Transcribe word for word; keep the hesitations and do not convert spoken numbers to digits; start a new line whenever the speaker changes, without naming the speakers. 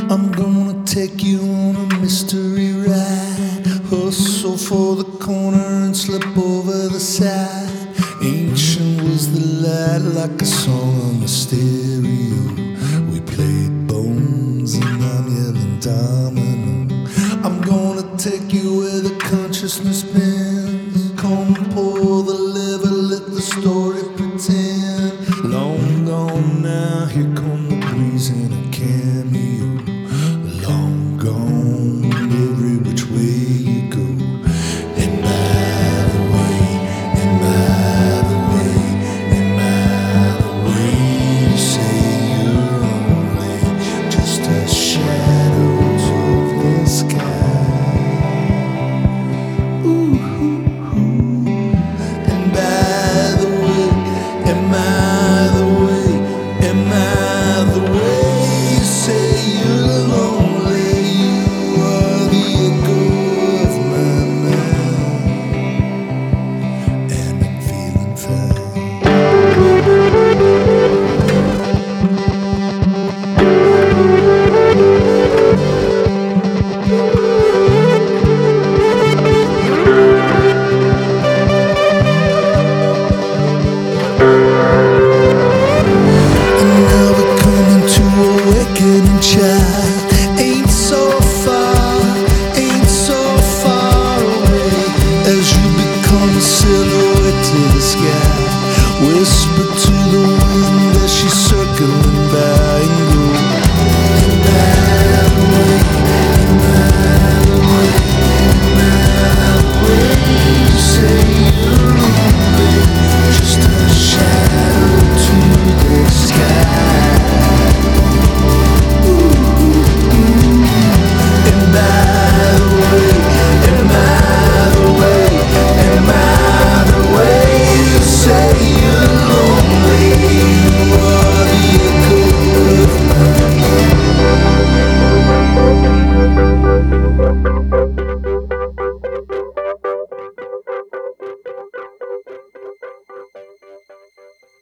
I'm gonna take you on a mystery ride. Hustle for the corner and slip over the side. Ancient was the light, like a song on the stereo. We played bones and I'm yelling domino. I'm gonna take you where the consciousness bends.